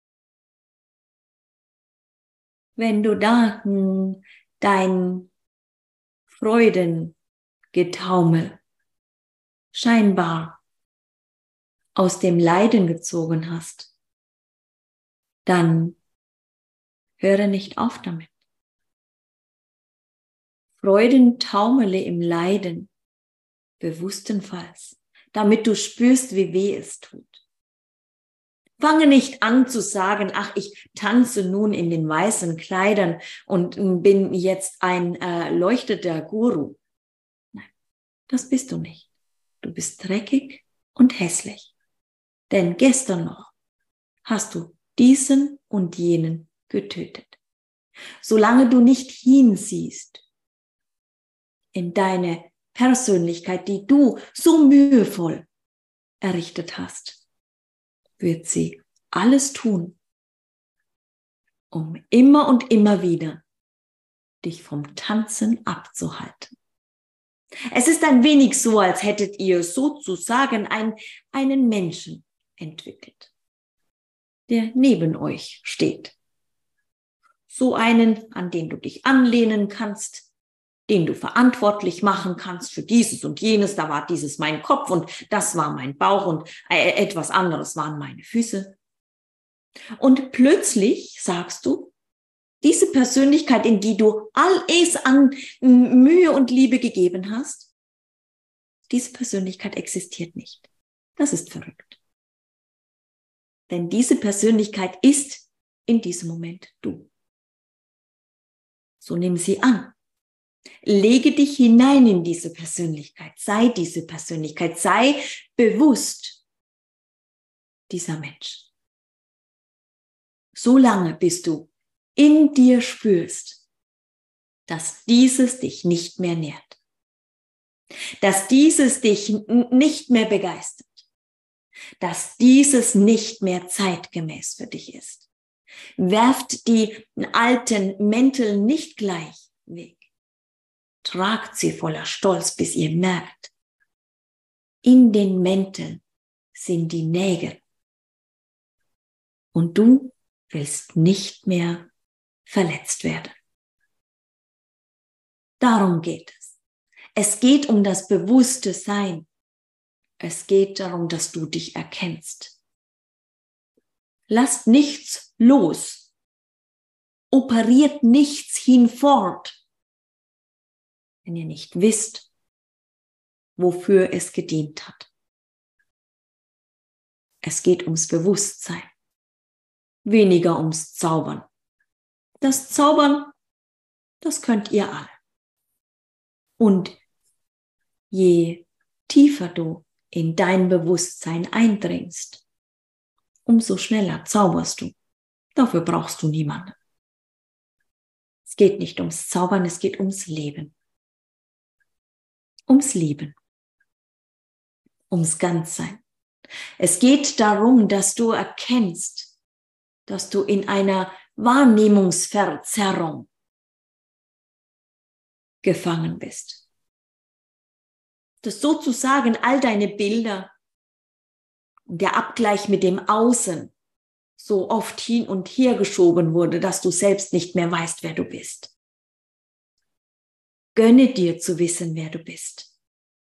Wenn du da hm, dein Freudengetaumel scheinbar aus dem Leiden gezogen hast, dann höre nicht auf damit. Freudentaumele im Leiden, bewusstenfalls, damit du spürst, wie weh es tut. Fange nicht an zu sagen, ach, ich tanze nun in den weißen Kleidern und bin jetzt ein äh, leuchtender Guru. Nein, das bist du nicht. Du bist dreckig und hässlich. Denn gestern noch hast du diesen und jenen getötet. Solange du nicht hinsiehst in deine Persönlichkeit, die du so mühevoll errichtet hast, wird sie alles tun, um immer und immer wieder dich vom Tanzen abzuhalten. Es ist ein wenig so, als hättet ihr sozusagen ein, einen Menschen entwickelt, der neben euch steht. So einen, an den du dich anlehnen kannst, den du verantwortlich machen kannst für dieses und jenes. Da war dieses mein Kopf und das war mein Bauch und äh, etwas anderes waren meine Füße. Und plötzlich sagst du, diese Persönlichkeit, in die du alles an Mühe und Liebe gegeben hast, diese Persönlichkeit existiert nicht. Das ist verrückt. Denn diese Persönlichkeit ist in diesem Moment du. So nimm sie an. Lege dich hinein in diese Persönlichkeit. Sei diese Persönlichkeit. Sei bewusst dieser Mensch. Solange bis du in dir spürst, dass dieses dich nicht mehr nährt. Dass dieses dich nicht mehr begeistert. Dass dieses nicht mehr zeitgemäß für dich ist. Werft die alten Mäntel nicht gleich weg. Tragt sie voller Stolz, bis ihr merkt, in den Mänteln sind die Nägel. Und du willst nicht mehr verletzt werden. Darum geht es. Es geht um das bewusste Sein. Es geht darum, dass du dich erkennst. Lasst nichts los. Operiert nichts hinfort, wenn ihr nicht wisst, wofür es gedient hat. Es geht ums Bewusstsein, weniger ums Zaubern. Das Zaubern, das könnt ihr alle. Und je tiefer du in dein Bewusstsein eindringst, umso schneller zauberst du. Dafür brauchst du niemanden. Es geht nicht ums Zaubern, es geht ums Leben. Ums Lieben. Ums Ganzsein. Es geht darum, dass du erkennst, dass du in einer Wahrnehmungsverzerrung gefangen bist. Dass sozusagen all deine Bilder und der Abgleich mit dem Außen so oft hin und her geschoben wurde, dass du selbst nicht mehr weißt, wer du bist. Gönne dir zu wissen, wer du bist.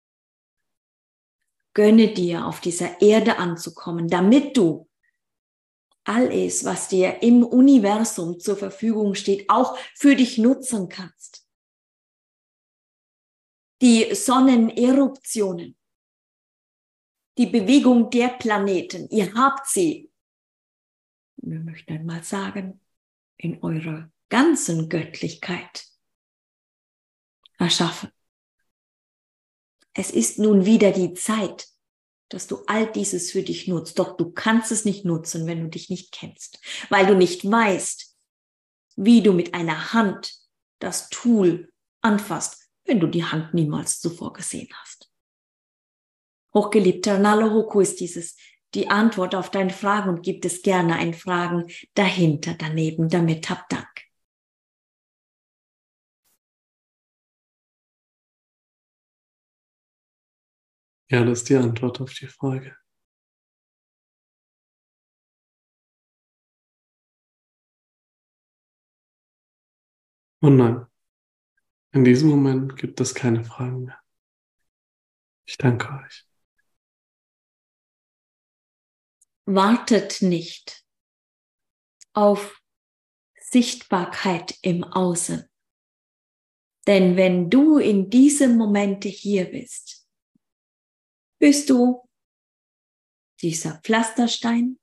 Gönne dir, auf dieser Erde anzukommen, damit du alles, was dir im Universum zur Verfügung steht, auch für dich nutzen kannst. Die Sonneneruptionen, die Bewegung der Planeten, ihr habt sie, wir möchten einmal sagen, in eurer ganzen Göttlichkeit erschaffen. Es ist nun wieder die Zeit, dass du all dieses für dich nutzt. Doch du kannst es nicht nutzen, wenn du dich nicht kennst, weil du nicht weißt, wie du mit einer Hand das Tool anfasst, wenn du die Hand niemals zuvor gesehen hast. Hochgeliebter Nalohuku ist dieses, die Antwort auf deine Fragen und gibt es gerne ein Fragen dahinter, daneben, damit hab Dank. Ja, das ist die Antwort auf die Frage. Und nein, in diesem Moment gibt es keine Fragen mehr. Ich danke euch. Wartet nicht auf Sichtbarkeit im Außen. Denn wenn du in diesem Momente hier bist, bist du dieser Pflasterstein,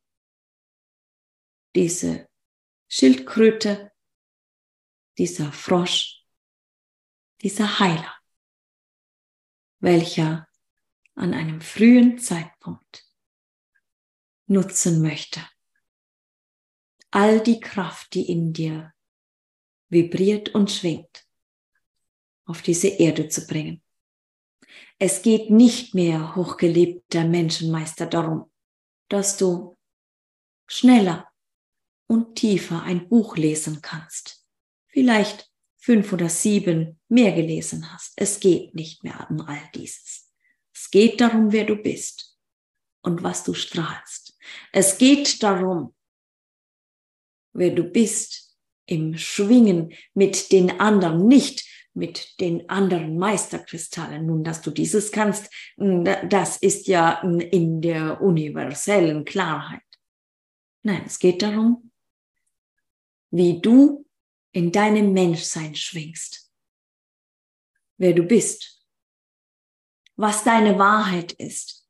diese Schildkröte, dieser Frosch, dieser Heiler, welcher an einem frühen Zeitpunkt nutzen möchte, all die Kraft, die in dir vibriert und schwingt, auf diese Erde zu bringen. Es geht nicht mehr, hochgeliebter Menschenmeister, darum, dass du schneller und tiefer ein Buch lesen kannst. Vielleicht fünf oder sieben mehr gelesen hast. Es geht nicht mehr um all dieses. Es geht darum, wer du bist und was du strahlst. Es geht darum, wer du bist im Schwingen mit den anderen, nicht mit den anderen Meisterkristallen. Nun, dass du dieses kannst, das ist ja in der universellen Klarheit. Nein, es geht darum, wie du in deinem Menschsein schwingst, wer du bist, was deine Wahrheit ist.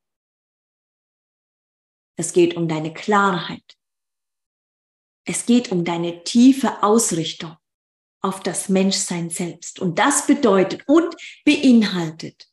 Es geht um deine Klarheit. Es geht um deine tiefe Ausrichtung auf das Menschsein selbst. Und das bedeutet und beinhaltet,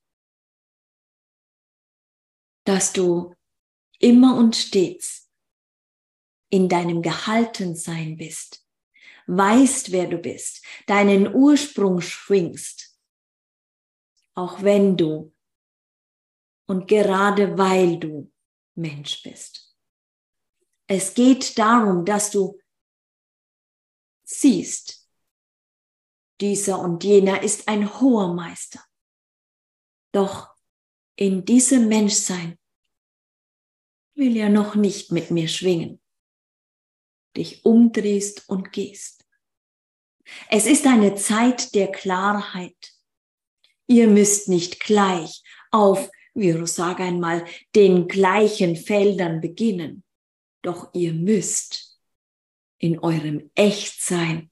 dass du immer und stets in deinem Gehaltensein bist, weißt, wer du bist, deinen Ursprung schwingst, auch wenn du und gerade weil du Mensch bist. Es geht darum, dass du siehst, dieser und jener ist ein hoher Meister. Doch in diesem Menschsein will er noch nicht mit mir schwingen. Dich umdrehst und gehst. Es ist eine Zeit der Klarheit. Ihr müsst nicht gleich auf, wie ich sage einmal, den gleichen Feldern beginnen. Doch ihr müsst in eurem Echtsein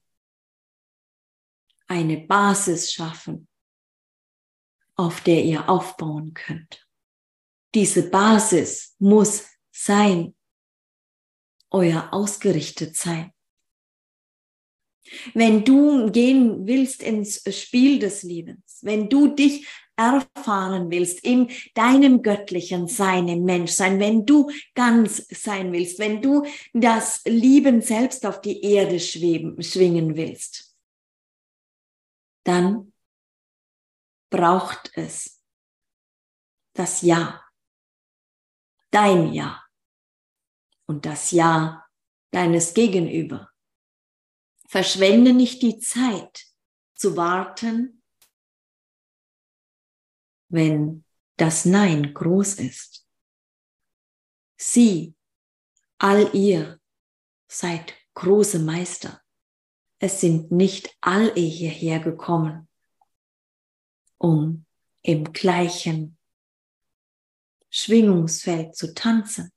eine Basis schaffen, auf der ihr aufbauen könnt. Diese Basis muss sein, euer ausgerichtet sein. Wenn du gehen willst ins Spiel des Lebens, wenn du dich erfahren willst in deinem göttlichen Sein, im Menschsein, wenn du ganz sein willst, wenn du das Lieben selbst auf die Erde schweben, schwingen willst, dann braucht es das Ja, dein Ja und das Ja deines Gegenüber. Verschwende nicht die Zeit zu warten, wenn das Nein groß ist. Sie, all ihr, seid große Meister. Es sind nicht alle hierher gekommen, um im gleichen Schwingungsfeld zu tanzen.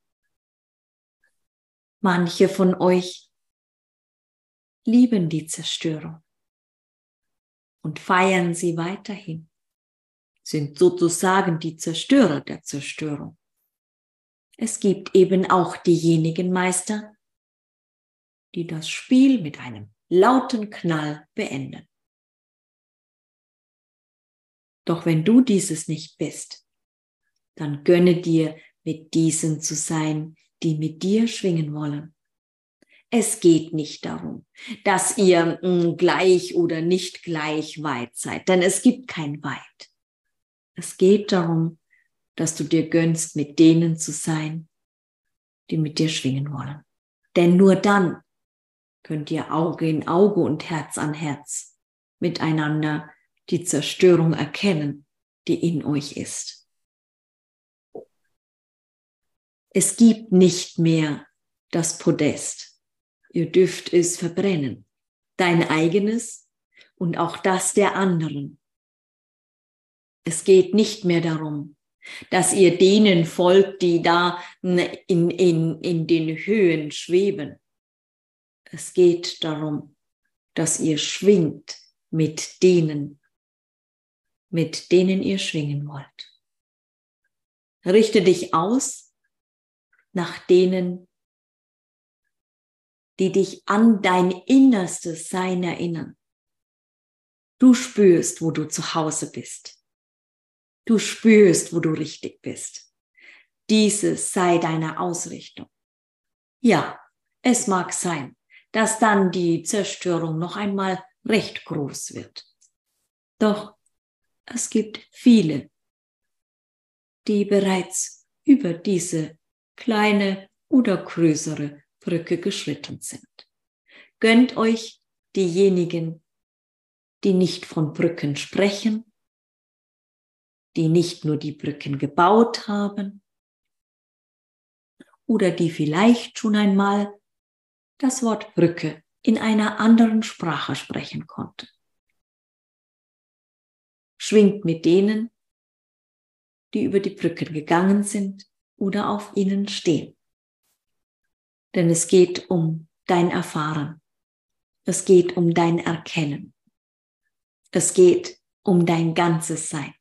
Manche von euch lieben die Zerstörung und feiern sie weiterhin, sind sozusagen die Zerstörer der Zerstörung. Es gibt eben auch diejenigen Meister, die das Spiel mit einem lauten Knall beenden. Doch wenn du dieses nicht bist, dann gönne dir, mit diesen zu sein, die mit dir schwingen wollen. Es geht nicht darum, dass ihr mh, gleich oder nicht gleich weit seid, denn es gibt kein Weit. Es geht darum, dass du dir gönnst, mit denen zu sein, die mit dir schwingen wollen. Denn nur dann könnt ihr Auge in Auge und Herz an Herz miteinander die Zerstörung erkennen, die in euch ist. Es gibt nicht mehr das Podest. Ihr dürft es verbrennen. Dein eigenes und auch das der anderen. Es geht nicht mehr darum, dass ihr denen folgt, die da in, in, in den Höhen schweben. Es geht darum, dass ihr schwingt mit denen, mit denen ihr schwingen wollt. Richte dich aus nach denen, die dich an dein innerstes Sein erinnern. Du spürst, wo du zu Hause bist. Du spürst, wo du richtig bist. Dieses sei deine Ausrichtung. Ja, es mag sein, dass dann die Zerstörung noch einmal recht groß wird. Doch es gibt viele, die bereits über diese kleine oder größere Brücke geschritten sind. Gönnt euch diejenigen, die nicht von Brücken sprechen, die nicht nur die Brücken gebaut haben oder die vielleicht schon einmal das Wort Brücke in einer anderen Sprache sprechen konnten. Schwingt mit denen, die über die Brücken gegangen sind oder auf ihnen stehen. Denn es geht um dein Erfahren. Es geht um dein Erkennen. Es geht um dein ganzes Sein.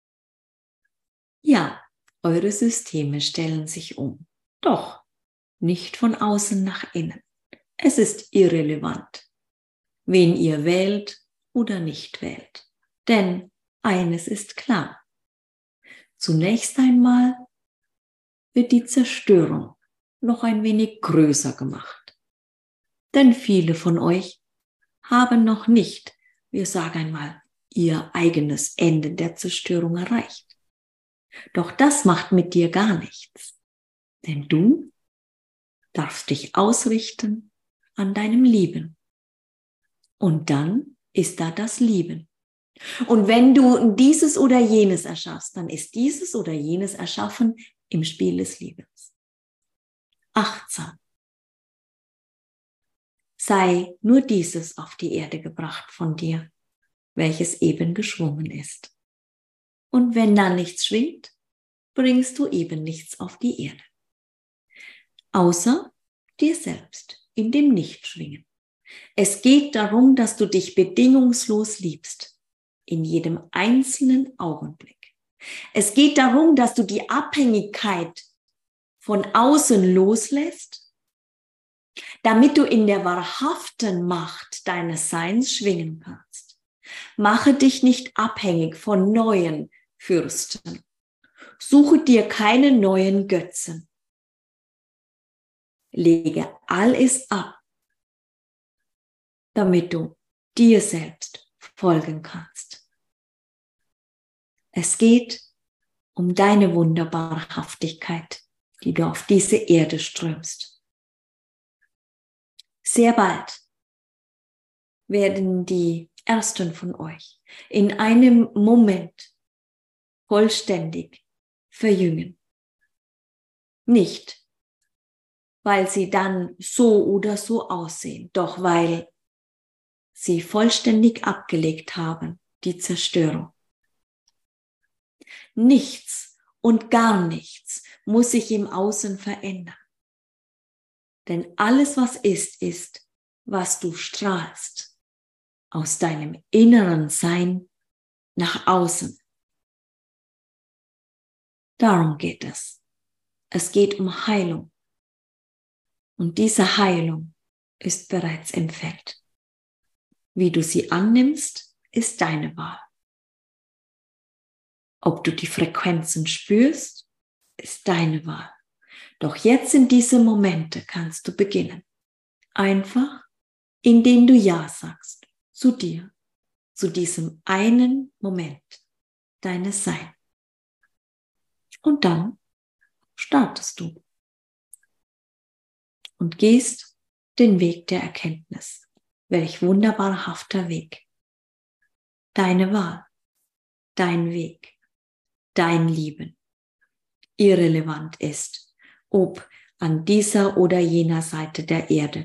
Ja, eure Systeme stellen sich um. Doch nicht von außen nach innen. Es ist irrelevant, wen ihr wählt oder nicht wählt. Denn eines ist klar. Zunächst einmal wird die Zerstörung noch ein wenig größer gemacht. Denn viele von euch haben noch nicht, wir sagen einmal, ihr eigenes Ende der Zerstörung erreicht. Doch das macht mit dir gar nichts. Denn du darfst dich ausrichten an deinem Lieben. Und dann ist da das Lieben. Und wenn du dieses oder jenes erschaffst, dann ist dieses oder jenes Erschaffen im Spiel des Liebens. Achtsam. Sei nur dieses auf die Erde gebracht von dir, welches eben geschwungen ist. Und wenn da nichts schwingt, bringst du eben nichts auf die Erde. Außer dir selbst, in dem Nichtschwingen. Es geht darum, dass du dich bedingungslos liebst, in jedem einzelnen Augenblick. Es geht darum, dass du die Abhängigkeit von außen loslässt, damit du in der wahrhaften Macht deines Seins schwingen kannst. Mache dich nicht abhängig von neuen Fürsten. Suche dir keine neuen Götzen. Lege alles ab, damit du dir selbst folgen kannst. Es geht um deine Wunderbarhaftigkeit, die du auf diese Erde strömst. Sehr bald werden die Ersten von euch in einem Moment vollständig verjüngen. Nicht, weil sie dann so oder so aussehen, doch weil sie vollständig abgelegt haben, die Zerstörung. Nichts und gar nichts muss sich im Außen verändern. Denn alles, was ist, ist, was du strahlst aus deinem inneren Sein nach außen. Darum geht es. Es geht um Heilung. Und diese Heilung ist bereits im Feld. Wie du sie annimmst, ist deine Wahl. Ob du die Frequenzen spürst, ist deine Wahl. Doch jetzt in diese Momente kannst du beginnen. Einfach, indem du Ja sagst zu dir, zu diesem einen Moment deines Seins. Und dann startest du und gehst den Weg der Erkenntnis. Welch wunderbarhafter Weg. Deine Wahl, dein Weg, dein Lieben. Irrelevant ist, ob an dieser oder jener Seite der Erde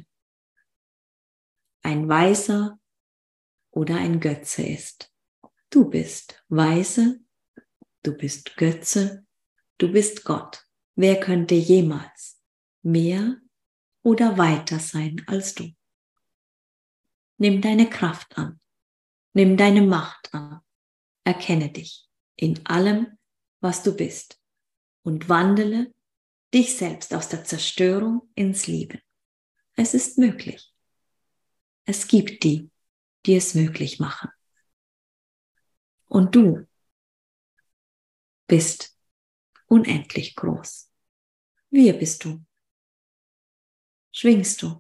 ein Weiser oder ein Götze ist. Du bist Weise, du bist Götze, du bist Gott. Wer könnte jemals mehr oder weiter sein als du? Nimm deine Kraft an, nimm deine Macht an, erkenne dich in allem, was du bist und wandele dich selbst aus der Zerstörung ins Lieben. Es ist möglich. Es gibt die, die es möglich machen. Und du bist unendlich groß. Wer bist du? Schwingst du?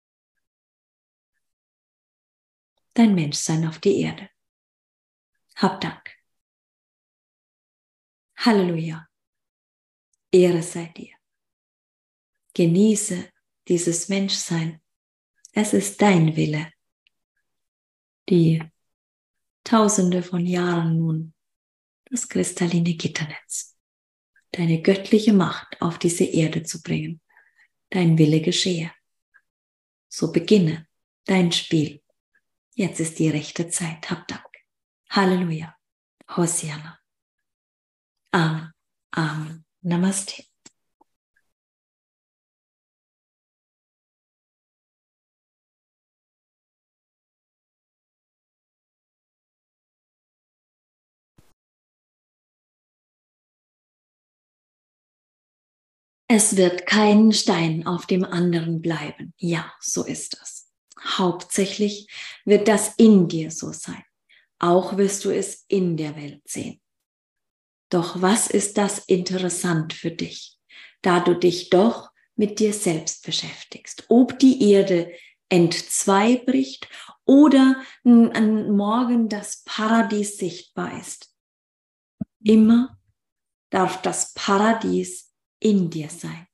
Dein Menschsein auf die Erde. Hab Dank. Halleluja. Ehre sei dir. Genieße dieses Menschsein. Es ist dein Wille, die Tausende von Jahren nun das kristalline Gitternetz, deine göttliche Macht auf diese Erde zu bringen. Dein Wille geschehe. So beginne dein Spiel. Jetzt ist die rechte Zeit. Hab Dank. Halleluja. Hosiana. Amen. Amen. Namaste. Es wird kein Stein auf dem anderen bleiben. Ja, so ist es. Hauptsächlich wird das in dir so sein. Auch wirst du es in der Welt sehen. Doch was ist das interessant für dich, da du dich doch mit dir selbst beschäftigst? Ob die Erde entzweibricht oder an morgen das Paradies sichtbar ist. Immer darf das Paradies in dir sein.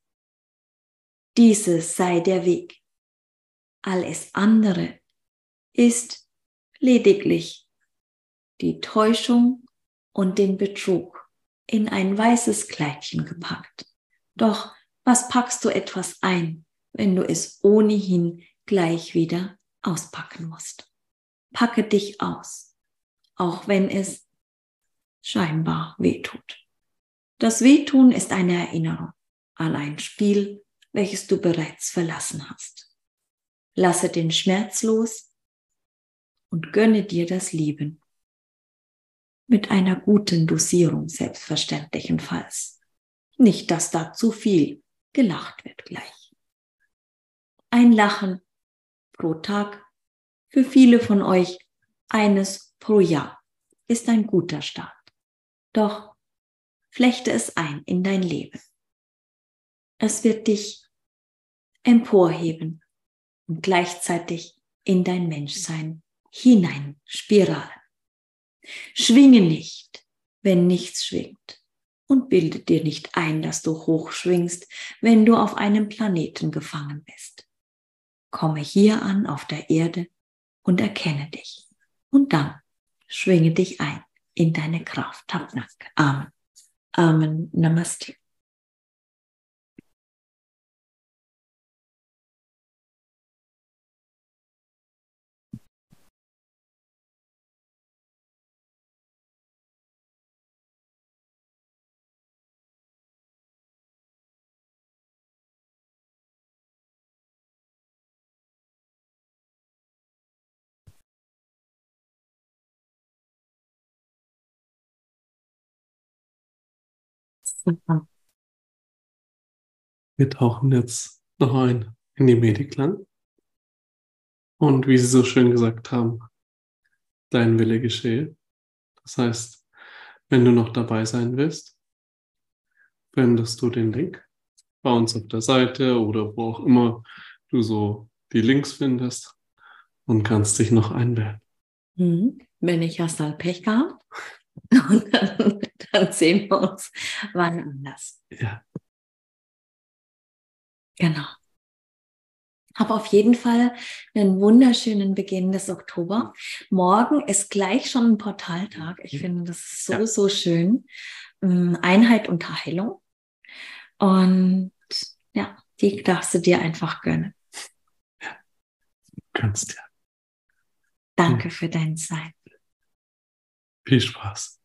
Dieses sei der Weg. Alles andere ist lediglich die Täuschung und den Betrug in ein weißes Kleidchen gepackt. Doch was packst du etwas ein, wenn du es ohnehin gleich wieder auspacken musst? Packe dich aus, auch wenn es scheinbar wehtut. Das Wehtun ist eine Erinnerung an ein Spiel, welches du bereits verlassen hast. Lasse den Schmerz los und gönne dir das Lieben. Mit einer guten Dosierung selbstverständlichenfalls. Nicht, dass da zu viel gelacht wird gleich. Ein Lachen pro Tag, für viele von euch eines pro Jahr, ist ein guter Start. Doch flechte es ein in dein Leben. Es wird dich emporheben und gleichzeitig in dein Menschsein hinein spiralen. Schwinge nicht, wenn nichts schwingt, und bilde dir nicht ein, dass du hoch schwingst, wenn du auf einem Planeten gefangen bist. Komme hier an auf der Erde und erkenne dich. Und dann schwinge dich ein in deine Kraft. Hab Dank. Amen. Amen. Namaste. Super. Wir tauchen jetzt noch ein in die Mediklang. Und wie Sie so schön gesagt haben, dein Wille geschehe. Das heißt, wenn du noch dabei sein willst, findest du den Link bei uns auf der Seite oder wo auch immer du so die Links findest und kannst dich noch einwählen. Hm. Wenn ich hast halt Pech gehabt. Und dann, dann sehen wir uns wann anders. Ja. Genau. Hab auf jeden Fall einen wunderschönen Beginn des Oktober. Morgen ist gleich schon ein Portaltag. Ich finde, das ist so, Ja. so schön. Einheit und Heilung. Und ja, die darfst du dir einfach gönnen. Ja. Gönnst dir. Danke für deine Zeit. Viel Spaß.